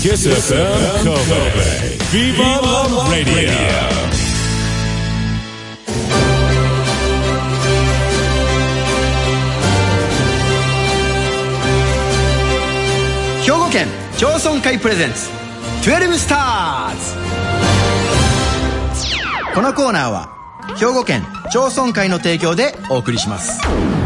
Kiss FM Kobe Viva la Radio。 兵庫県町村会プレゼンツ12スターズ。このコーナーは兵庫県町村会の提供でお送りします。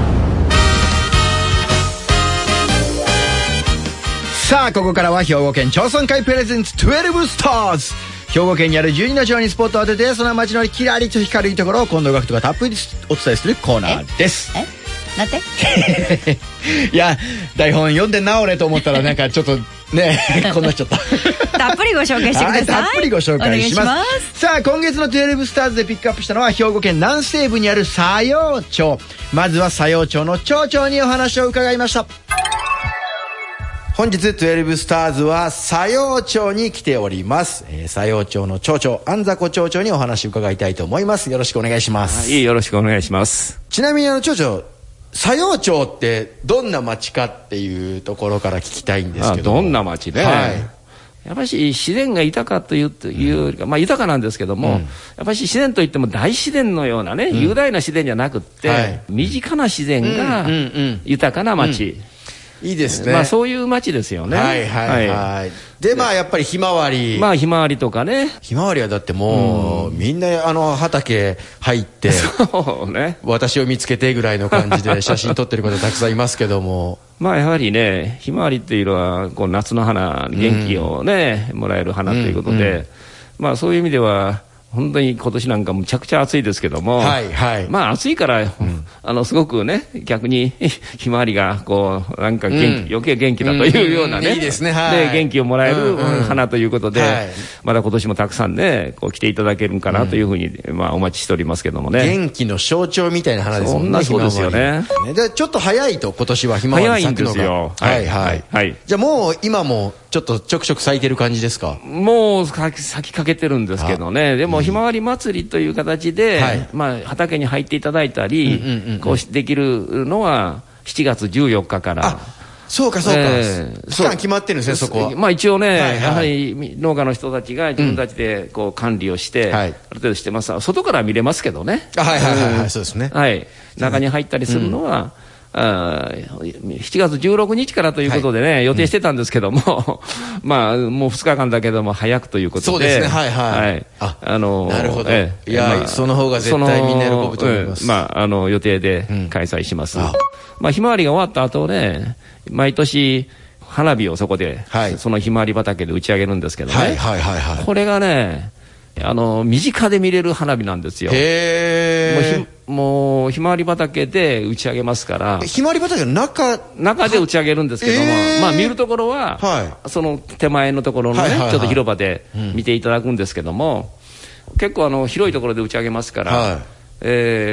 さあここからは兵庫県町村会プレゼンツ12スターズ。兵庫県にある12の町にスポットを当ててその町のキラリと光るいいところを近藤学徒がたっぷりお伝えするコーナーです。 なんていや台本読んでんな俺と思ったらなんかちょっとねこんなっちゃったたっぷりご紹介してください。 はい、たっぷりご紹介します。さあ今月の12スターズでピックアップしたのは兵庫県南西部にある佐用町。まずは佐用町の町長にお話を伺いました。本日12スターズは佐用町に来ております。佐用町の町長安迫町長にお話を伺いたいと思います。よろしくお願いします。 よろしくお願いします。 ちなみに町長佐用町ってどんな町かっていうところから聞きたいんですけど。 どんな町ね、はい、やっぱり自然が豊かというよりか、まあ豊かなんですけども、やっぱり自然といっても大自然のようなね、雄大な自然じゃなくって、はい、身近な自然が豊かな町、 いいですね。 まあそういう町ですよね。 はいはいはい。でまあやっぱりひまわり。 まあひまわりとかね。 ひまわりはだってもうみんな畑入ってそうね。 私を見つけてぐらいの感じで写真撮ってる方たくさんいますけども。 まあやはりねひまわりっていうのはこう夏の花元気をねもらえる花ということで、まあそういう意味では。本当に今年なんかむちゃくちゃ暑いですけども、はいはい、まあ暑いから、すごくね逆にひまわりがこうなんか余計元気だというようなね、 いいですね、はい、 で元気をもらえる花ということで、まだ今年もたくさんねこう来ていただけるかなというふうに、まあお待ちしておりますけどもね。 元気の象徴みたいな花ですもんね。 そうですよね。 でちょっ早いと今年はひまわり咲くのが早いんですよ。 はいはいはい。じゃあもう今もちょっとちょくちょく咲いてる感じですか。 もう咲きかけてるんですけどね。でもひまわり祭りという形で、まあ畑に入っていただいたりこうできるのは7月14日から。 そうかそうか、期間決まってるんですね。そこはまあ一応ね、やはり農家の人たちが自分たちでこう管理をして、ある程度してます。外から見れますけどね。 はいはいはいはい、そうですね。 はい、中に入ったりするのは、7月16日からということでね、予定してたんですけども、まあもう2日間だけども早くということで。 そうですね、はいはい。なるほど。いや、その方が絶対みんな喜ぶと思います。 まあ予定で開催します。まあひまわりが終わった後ね、毎年花火をそこで、そのひまわり畑で打ち上げるんですけどね。これがね、身近で見れる花火なんですよ。もうひまわり畑で打ち上げますから。 ひまわり畑の中で打ち上げるんですけども、まあ見るところは、その手前のところのね、ちょっと広場で見ていただくんですけども、結構広いところで打ち上げますから、こう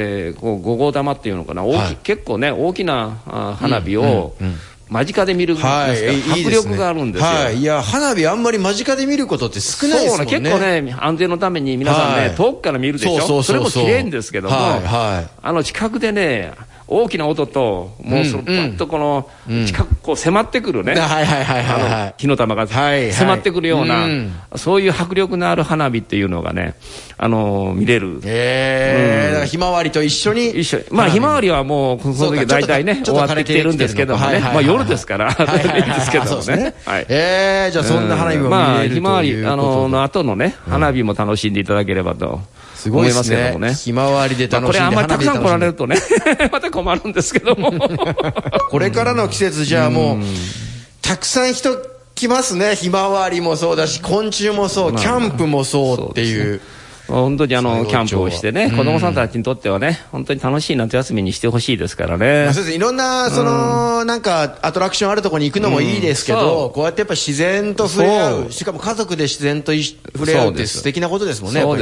5号玉っていうのかな、結構ね大きな花火を間近で見るんですが、迫力があるんですよ。 いや花火あんまり間近で見ることって少ないですもんね。 結構ね安全のために皆さんね遠くから見るでしょ。それも綺麗んですけども、近くでね大きな音ともうそのパッとこの近くこう迫ってくるね火の玉が迫ってくるようなそういう迫力のある花火っていうのがね見れる。 だからひまわりと一緒に。 まあひまわりはもうこの時大体ね終わってきてるんですけどもね、まあ夜ですからいいですけどもね。 じゃあそんな花火も見れるということで、まあひまわりの後のね花火も楽しんでいただければと思いますけどもね。 ひまわりで楽しんで、 これあんまりたくさん来られるとねまた困るんですけどもこれからの季節じゃあもうたくさん人来ますね。ひまわりもそうだし昆虫もそう、キャンプもそうっていう。 本当にキャンプをしてね、子供さんたちにとってはね本当に楽しい夏休みにしてほしいですからね。 そうです。いろんななんかアトラクションあるところに行くのもいいですけど、こうやってやっぱ自然と触れ合う、しかも家族で自然と触れ合うって素敵なことですもんね。 そうです。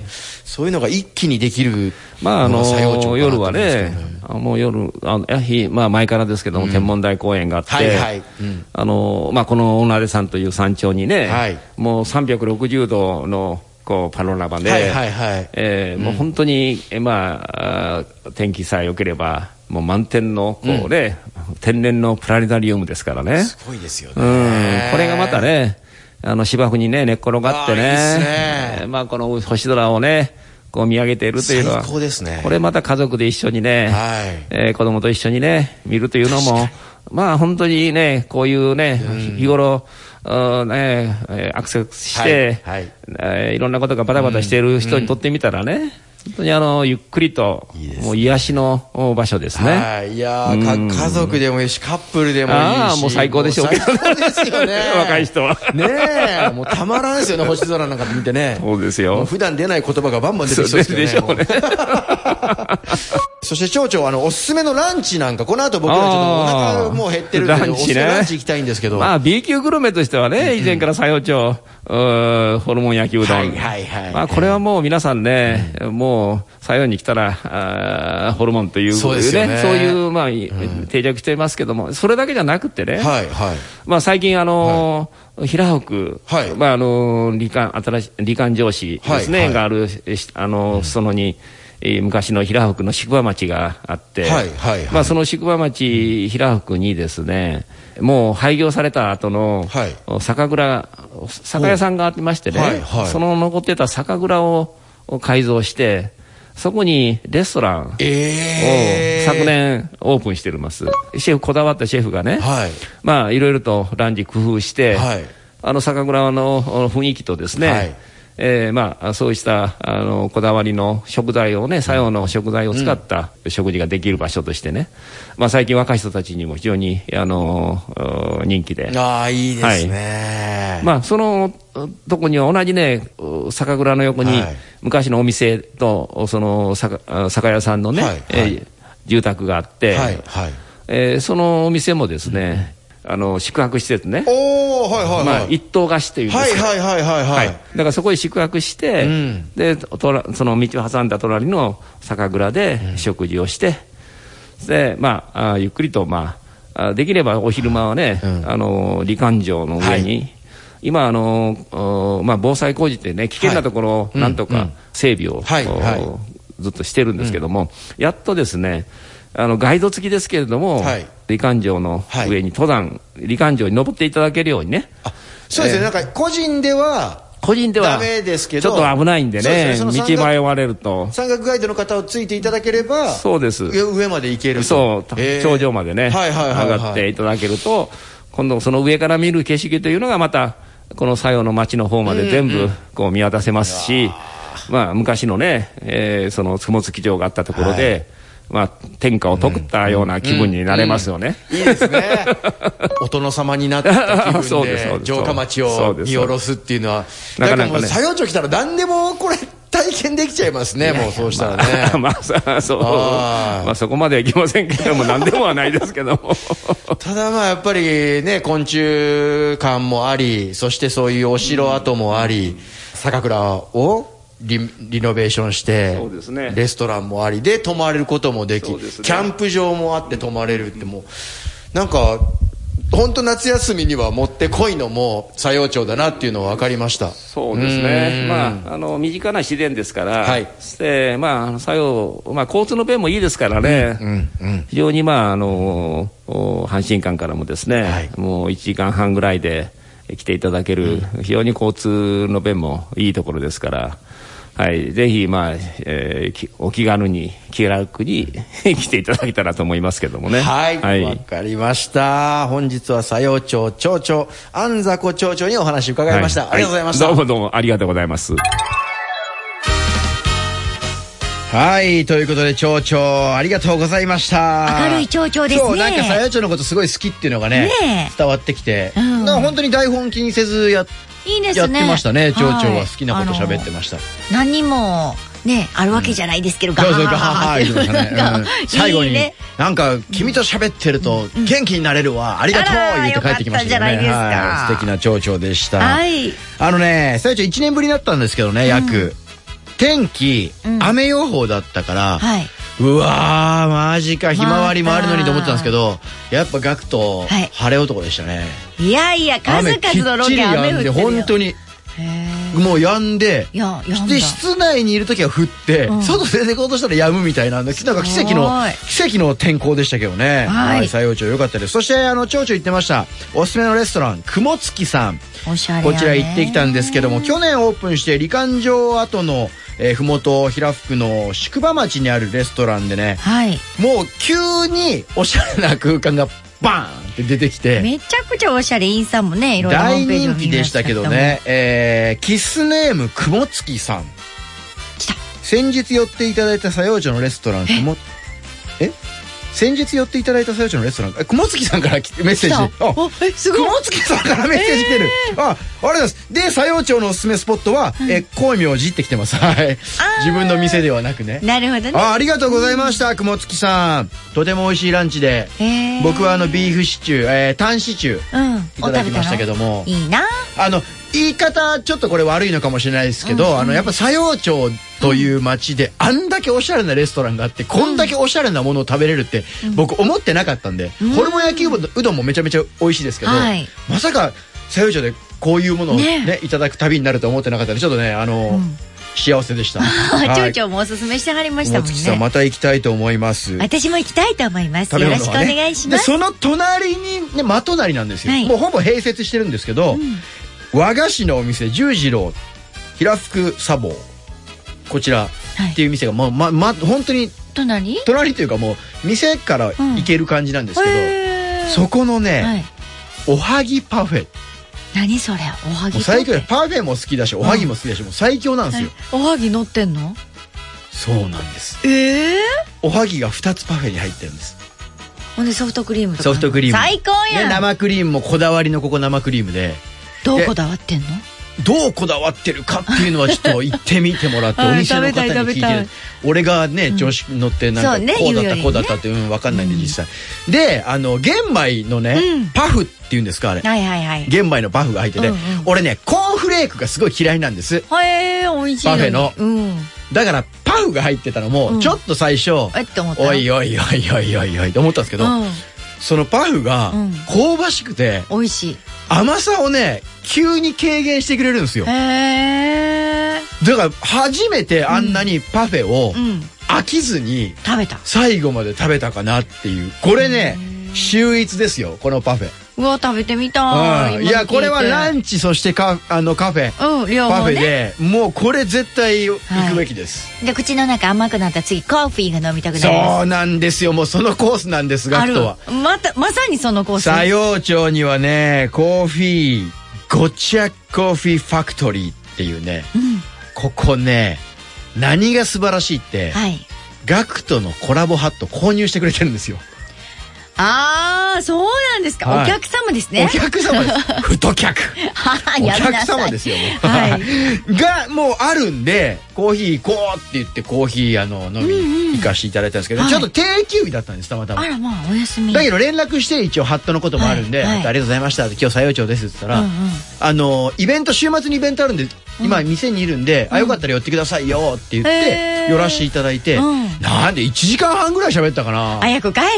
そういうのが一気にできる。 まあ夜はねもう夜まあ前からですけども天文台公園があって、まあこのおなれ山という山頂にねもう360度のこうパノラマでもう本当にまあ天気さえ良ければもう満天のこうね天然のプラネタリウムですからね。 すごいですよね。 これがまたね、芝生にね、寝っ転がってね、まあこの星空をね、こう見上げているというのは、 最高ですね。 これまた家族で一緒にね、子供と一緒にね、見るというのも、まあ本当にね、こういうね、日頃、アクセスして、いろんなことがバタバタしている人にとってみたらね、本当にゆっくりと、もう癒しの場所ですね。 いやー、家族でもいいし、カップルでもいいし。 もう最高でしょうけどね。 最高ですよね。 若い人は。 ねえ、もうたまらんですよね、星空なんか見てね。 そうですよ。 普段出ない言葉がバンバン出てきそうですよね。 でしょうね。 そして町長、おすすめのランチなんか、この後僕はちょっとお腹もう減ってるんで、おすすめランチ行きたいんですけど。 まあ B 級グルメとしてはね、以前から佐用町、ホルモン焼きうどん。まあこれはもう皆さんね、もう佐用に来たら、ホルモンというね、そういう、まあ、定着していますけども、それだけじゃなくてね、まあ最近平北、まあ李官城市ですね、がある、そのに、昔の平北の宿場町があって、まあその宿場町平北にですね、もう廃業された後の酒屋さんがありましてね、その残ってた酒蔵を改造して、そこにレストランを昨年オープンしてます。こだわったシェフがね、まあいろいろとランチ工夫して、酒蔵の雰囲気とですね、まあそうしたこだわりの食材をね、佐用の食材を使った食事ができる場所としてね、まあ最近若い人たちにも非常に人気で、 いいですね。 まあそのとこには同じね、酒蔵の横に昔のお店とその酒屋さんのね、住宅があって、そのお店もですね、宿泊施設ね。まあ、一棟貸しというんですか。だからそこへ宿泊して、で、その道を挟んだ隣の酒蔵で食事をして、で、まあ、ゆっくりと、まあ、できればお昼間はね、李官城の上に、今、まあ、防災工事ってね、危険なところをなんとか整備をずっとしてるんですけども、やっとですね、ガイド付きですけれども、李官城の上に登山、李官城に登っていただけるようにね。 そうですね、なんか個人ではダメですけど、 ちょっと危ないんでね、道迷われると。 山岳ガイドの方をついていただければ、 そうです。 上まで行けると。 そう、頂上までね、上がっていただけると、今度その上から見る景色というのがまた、この佐用の町の方まで全部こう見渡せますし、まあ昔のね、その雲付城があったところで、まあ、天下を解ったような気分になれますよね。 いいですね。お殿様になった気分で城下町を見下ろすっていうのは、なかなかね。佐用町来たら何でもこれ体験できちゃいますね、もうそうしたらね。 まあ、そう。まあそこまではいきませんけども、何でもはないですけども。 ただまあやっぱりね、昆虫館もあり、そしてそういうお城跡もあり、酒蔵をリノベーションして、レストランもありで泊まれることもでき、キャンプ場もあって泊まれるって、もうなんか本当夏休みにはもってこいのも佐用町だなっていうのは分かりました。 そうですね。まあ身近な自然ですから、まあ佐用、まあ交通の便もいいですからね。非常にまあ阪神間からもですね、もう1時間半ぐらいで来ていただける、非常に交通の便もいいところですから。はい、ぜひ、まあお気軽に気楽に来ていただけたらと思いますけどもね。 わかりました。本日は佐用町町長安迫町長にお話伺いました。ありがとうございました。 どうもありがとうございます。 はい、ということで町長ありがとうございました。 明るい町長ですね。 そう、なんか佐用町のことすごい好きっていうのがね伝わってきて、本当に台本気にせずいいですね。 やってましたね。町長は好きなこと喋ってました。 何人もね、あるわけじゃないですけど、 最後になんか君と喋ってると元気になれるわ、ありがとう言って帰ってきましたね。素敵な町長でした。佐用町1年ぶりになったんですけどね、約天気雨予報だったから、うわーマジか、ひまわりもあるのにと思ってたんですけど、やっぱガクト晴れ男でしたね。 いやいや、数々のロケ雨降ってるよ。 本当にもう止んで、 で室内にいる時は降って、外出て行こうとしたら止むみたいな、なんか奇跡の天候でしたけどね。はい、西洋町良かったです。そして町長言ってました、おすすめのレストラン、雲月さん。 おしゃれ。 こちら行ってきたんですけども、去年オープンして離艦場跡のふもと平福の宿場町にあるレストランでね、もう急におしゃれな空間がバーンって出てきて、 めちゃくちゃおしゃれ。インスタもね、いろいろ大人気でしたけどね。キスネーム雲月さん。 来た。 先日寄っていただいた西洋町のレストラン、先日寄っていただいた西洋町のレストラン、雲月さんからメッセージ。 すごい。 雲月さんからメッセージ来てる。ありがとうございます。で、西洋町のおすすめスポットは、光明寺って来てます。はい。自分の店ではなくね。 なるほどね。 ありがとうございました、雲月さん。とても美味しいランチで。僕はビーフシチュー、タンシチュー、いただきましたけども。 いいな。 言い方ちょっとこれ悪いのかもしれないですけど、やっぱ西洋町という街であんだけおしゃれなレストランがあって、こんだけおしゃれなものを食べれるって僕思ってなかったんで、ホルモン焼きうどんもめちゃめちゃ美味しいですけど、まさか西洋町でこういうものをねいただく旅になると思ってなかったんで、ちょっとね幸せでした。 町長もおすすめしてはりましたもんね。 雲月さんまた行きたいと思います。 私も行きたいと思います。よろしくお願いします。 その隣にね、真隣なんですよ。もうほぼ併設してるんですけど、和菓子のお店十次郎平福茶房、こちらっていう店が本当に隣というか、もう店から行ける感じなんですけど、そこのねおはぎパフェ。 何それ、おはぎ最強。パフェも好きだしおはぎも好きだし、もう最強なんですよ。 おはぎ乗ってんの？ そうなんです。おはぎが2つパフェに入ってるんです。 ほんでソフトクリームとか。 ソフトクリーム最高やん。 生クリームもこだわりの生クリームで。 どうこだわってんの？ どうこだわってるかっていうのはちょっと行ってみてもらって、お店の方に聞いて、俺がね調子乗ってなんかこうだったこうだったって分かんないんで実際で、玄米のねパフっていうんですか、あれ玄米のパフが入ってて、俺ねコーンフレークがすごい嫌いなんです。 美味しい。 パフェのだからパフが入ってたのもちょっと最初おいおいおいおいおいおいと思ったんですけど、そのパフが香ばしくて美味しい。甘さをね急に軽減してくれるんですよ。だから初めてあんなにパフェを飽きずに最後まで食べたかなっていう。これね秀逸ですよ、このパフェ。 うわ、食べてみたい。 いや、これはランチ、そしてカフェ、パフェでもうこれ絶対行くべきです。 で、口の中甘くなったら次コーヒーが飲みたくなる。 そうなんですよ、もうそのコースなんです、ガクトは。 まさにそのコース。 西洋町にはね、コーヒーゴチャコーヒーファクトリーっていうね、ここね何が素晴らしいって、ガクトのコラボハット購入してくれてるんですよ。 ああ、そうなんですか。お客様ですね。 お客様です。太客。お客様ですよ。がもうあるんで、コーヒー行こうって言ってコーヒー飲み行かしていただいたんですけど、ちょっと定休日だったんです、たまたま。 あら、まあお休み。 だけど連絡して一応ハットのこともあるんで、ありがとうございました。今日西洋町ですって言ったら、イベント週末にイベントあるんで今店にいるんで、よかったら寄ってくださいよって言って寄らせていただいて、なんで1時間半ぐらい喋ったかな。 早く帰れ。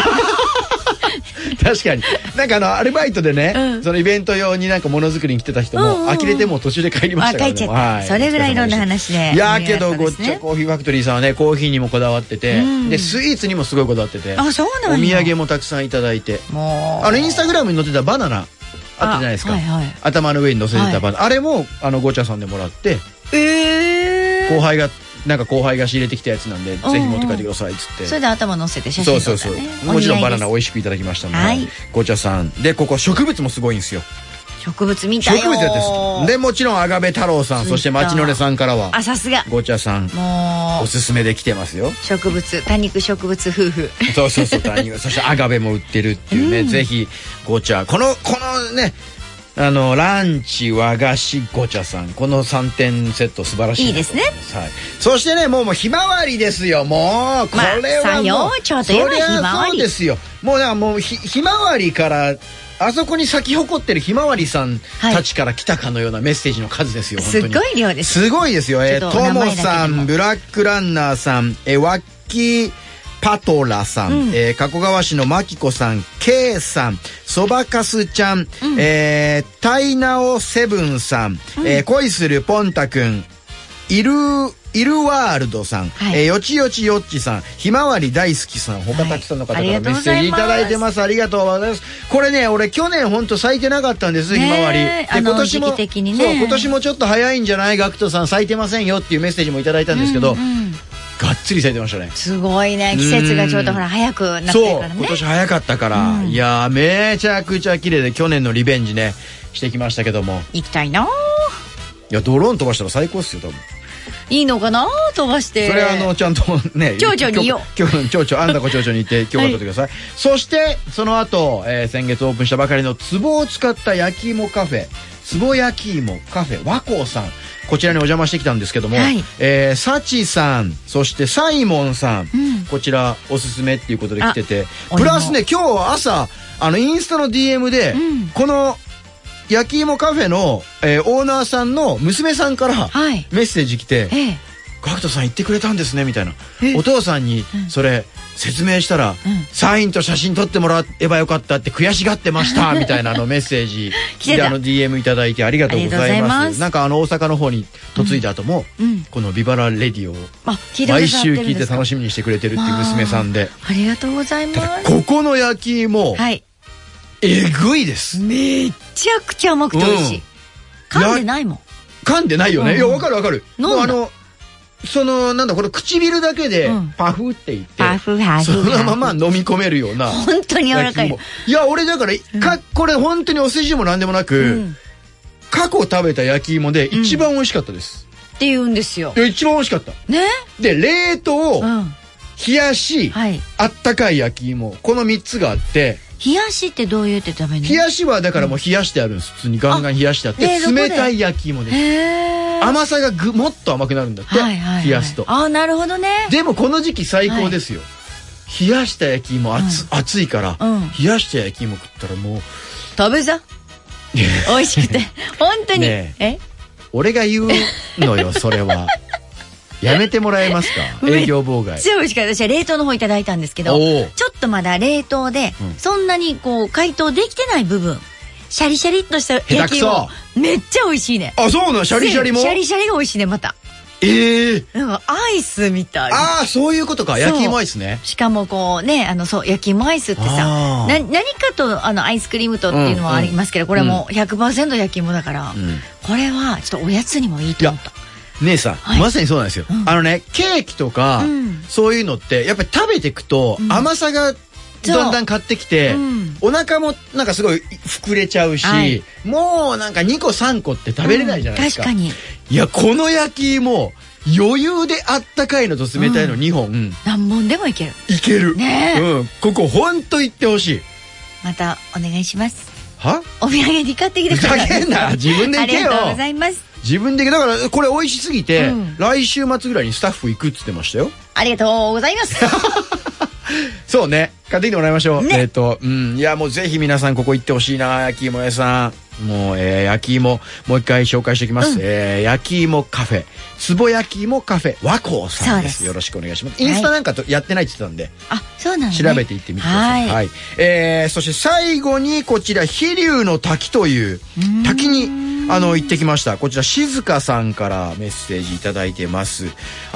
確かになんかアルバイトでね、そのイベント用になんかものづくりに来てた人も呆れてもう途中で帰りましたからね。 帰っちゃった。それぐらいいろんな話で。 いやけどゴッチャコーヒーファクトリーさんはねコーヒーにもこだわってて、でスイーツにもすごいこだわってて、お土産もたくさんいただいて、インスタグラムに載ってたバナナあったじゃないですか、頭の上に乗せてたバナナ、あれもゴチャさんでもらって、後輩が仕入れてきたやつなんでぜひ持って帰ってくださいっつって、 それで頭乗せて写真撮ったね。 もちろんバナナ美味しくいただきましたので、ゴチャさんで、ここ植物もすごいんですよ。 植物みたいよ。 植物ですで、もちろんアガベ太郎さん、そして町のれさんからはさすがゴチャさんおすすめで来てますよ。 植物、多肉植物夫婦。 そう多肉。そしてアガベも売ってるっていうね、ぜひゴチャ、このねランチ和菓子ゴチャさん、この3点セット素晴らしい。 いいですね。 そしてね、もうひまわりですよ。もうこれはもうちょっと今ひまわり。 そうですよ。もうひまわりからあそこに咲き誇ってるひまわりさんたちから来たかのようなメッセージの数ですよ。本当にすごい量です。 すごいですよ。ともさん、ブラックランナーさん、ワッキーパトラさん、加古川市のマキコさん、K さん、そばかすちゃん、タイナオセブンさん、恋するポンタくん、イルワールドさん、よちよちよっちさん、ひまわり大好きさん、他たくさんの方からメッセージいただいてます。ありがとうございます。これね、俺去年ほんと咲いてなかったんです、ひまわり。で、今年も、そう、今年もちょっと早いんじゃない？ガクトさん咲いてませんよっていうメッセージもいただいたんですけど、がっつり咲いてましたね。すごいね、季節がちょうどほら早くなってるからね。 そう、今年早かったから、いやー、めちゃくちゃ綺麗で、去年のリベンジね、してきましたけども。 行きたいな。 いや、ドローン飛ばしたら最高っすよ、多分。 いいのかな、飛ばして。 それちゃんとね、 町長に言おう。 町長、あんだこ町長に行って許可取ってください。そして、その後、先月オープンしたばかりの壺を使った焼き芋カフェ、壺焼き芋カフェ和光さん。こちらにお邪魔してきたんですけども、サチさん、そしてサイモンさん、こちらおすすめっていうことで来てて、プラスね、今日朝、インスタの DM で、この、焼き芋カフェの、オーナーさんの娘さんからメッセージ来て、ガクトさん言ってくれたんですねみたいな、お父さんにそれ説明したら、サインと写真撮ってもらえばよかったって悔しがってましたみたいなメッセージでDM いただいてありがとうございます。なんか大阪の方に嫁いだ後も、このビバラレディオを毎週聞いて楽しみにしてくれてるっていう娘さんで、 ありがとうございます。 ここの焼き芋、えぐいです。 めちゃくちゃ甘くて美味しい。噛んでないもん。 噛んでないよね。いや、わかるわかる。もうなんだ、これ唇だけでパフっていって、そのまま飲み込めるような。 本当に柔らかい。 いや、俺だから、これ本当にお世辞もなんでもなく、過去食べた焼き芋で一番美味しかったです。 って言うんですよ。 一番美味しかった。 ね。 で、冷凍、冷やし、あったかい焼き芋、この3つがあって、 冷やしってどう言って食べるの？ 冷やしはだからもう冷やしてあるんです。普通にガンガン冷やしてあって、冷たい焼き芋です。甘さがもっと甘くなるんだって、冷やすと。 ああ、なるほどね。 でもこの時期最高ですよ。冷やした焼き芋、熱いから、冷やした焼き芋食ったらもう。 食べざ美味しくて。本当に。 俺が言うのよ、それは。やめてもらえますか？営業妨害。 めっちゃ美味しかった。私は冷凍の方いただいたんですけど、ちょっとまだ冷凍で、そんなにこう解凍できてない部分、シャリシャリっとした焼き芋、めっちゃ美味しいね。 あ、そうなの？シャリシャリも？ シャリシャリが美味しいね、また。なんかアイスみたい。 ああ、そういうことか。焼き芋アイスね。 しかもこうね、そう、焼き芋アイスってさ、何かとアイスクリームとっていうのはありますけど、これも 100% 焼き芋だから、これはちょっとおやつにもいいと思った。 姉さん、まさにそうなんですよ。ケーキとか、そういうのって、やっぱり食べていくと、甘さがだんだん買ってきて、お腹もなんかすごい膨れちゃうし、もうなんか2個3個って食べれないじゃないですか。 確かに。 いや、この焼き芋、余裕であったかいのと冷たいの2本。 何本でもいける。 いける。ねえ。ここほんと行ってほしい。 またお願いします。 は？ お土産に買ってきてください。 ふざけんな。自分で行けよ。 ありがとうございます。 自分でだからこれ美味しすぎて、来週末ぐらいにスタッフ行くっつってましたよ。 ありがとうございます。 そうね、買ってきてもらいましょう。いや、もうぜひ皆さんここ行ってほしいな、焼き芋屋さん。もう、焼き芋もう一回紹介しておきます。焼き芋カフェ、壺焼き芋カフェ和光さんです。よろしくお願いします。インスタなんかやってないって言ってたんで、 そうなんですね。調べていってみてください。はい。そして最後にこちら飛龍の滝という滝に行ってきました。こちら静香さんからメッセージいただいてます。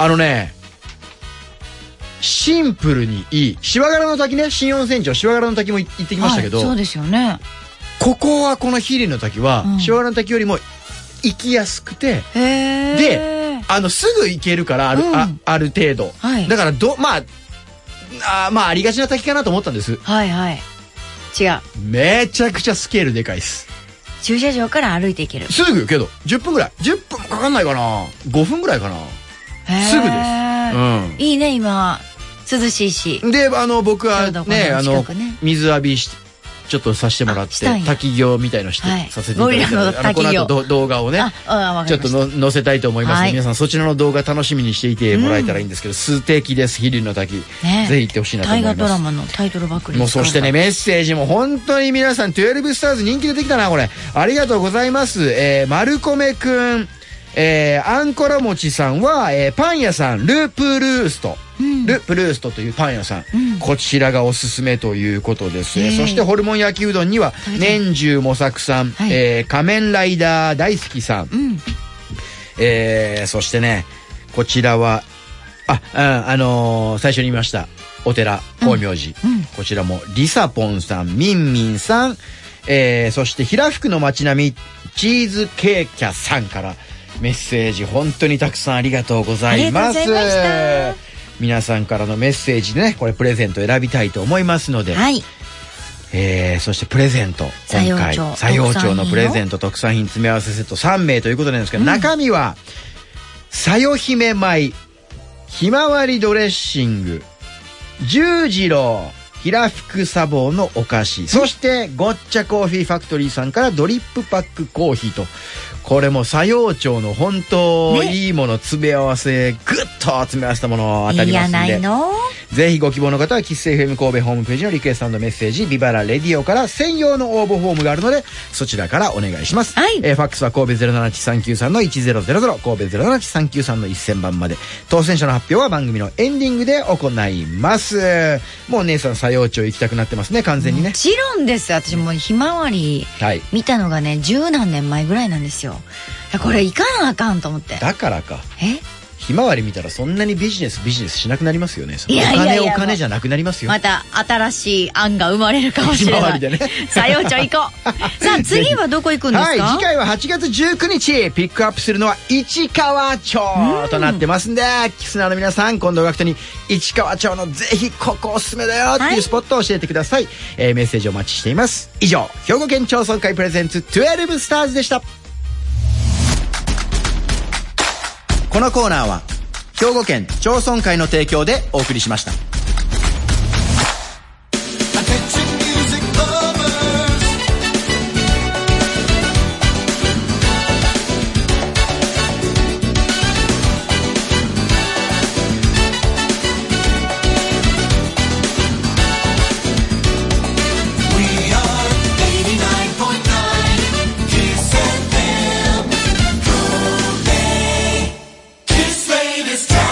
シンプルにいいしわがらの滝ね、新温泉町しわがらの滝も行ってきましたけど、 そうですよね。 ここはこの飛龍の滝は、しわがらの滝よりも行きやすくて、ですぐ行けるからある程度、だからまあありがちな滝かなと思ったんです。違う。めちゃくちゃスケールでかいです。 駐車場から歩いていける。 すぐけど10分ぐらい、10分もかかんないかな、5分ぐらいかな。すぐです。 いいね、今涼しいし。 で、僕はね、水浴びちょっとさせてもらって、滝行みたいのしてさせていただいて、この後動画をね、ちょっと載せたいと思いますので、皆さんそちらの動画楽しみにしていてもらえたらいいんですけど、素敵です、飛龍の滝。ぜひ行ってほしいなと思います。 大河ドラマのタイトルばっかり。 もうそしてね、メッセージも本当に皆さん、12スターズ人気出てきたな、これ。ありがとうございます。丸米くん、 あんころもちさんは、パン屋さんルプルースト、ルプルーストというパン屋さん、こちらがおすすめということです。そしてホルモン焼きうどんには年中模索さん、仮面ライダー大好きさん、そしてねこちらは最初に言いましたお寺光明寺、こちらもリサポンさん、ミンミンさん、そして平福の街並みチーズケーキャさんからメッセージ本当にたくさんありがとうございます。皆さんからのメッセージでねこれプレゼント選びたいと思いますので、そしてプレゼント今回佐用町のプレゼント特産品詰め合わせセット3名ということなんですけど、中身はさよ姫米ひまわりドレッシング十次郎平福茶房のお菓子、そしてごっちゃコーヒーファクトリーさんからドリップパックコーヒーと、これも佐用町の本当いいもの詰め合わせ、ぐっと詰め合わせたもの当たりますんで、いいやないの。ぜひご希望の方は喫茶 FM 神戸ホームページのリクエスト&メッセージビバラレディオから専用の応募フォームがあるのでそちらからお願いします。ファックスは神戸 078-393-1000 神戸 078-393-1000 番まで。当選者の発表は番組のエンディングで行います。もう姉さん佐用町行きたくなってますね完全にね。 もちろんです。私もうひまわり見たのがね十何年前ぐらいなんですよ。これ行かなあかんと思って。 だからか。ひまわり見たらそんなにビジネスしなくなりますよね。お金じゃなくなりますよ。 また新しい案が生まれるかもしれない。ひまわりでね。佐用町行こう。さあ次はどこ行くんですか。 次回は8月19日ピックアップするのは市川町となってますんで、キスナーの皆さん近藤学徒に市川町のぜひここおすすめだよっていうスポットを教えてください。メッセージお待ちしています。以上兵庫県町村会プレゼンツ12スターズでした。このコーナーは兵庫県町村会の提供でお送りしました。 This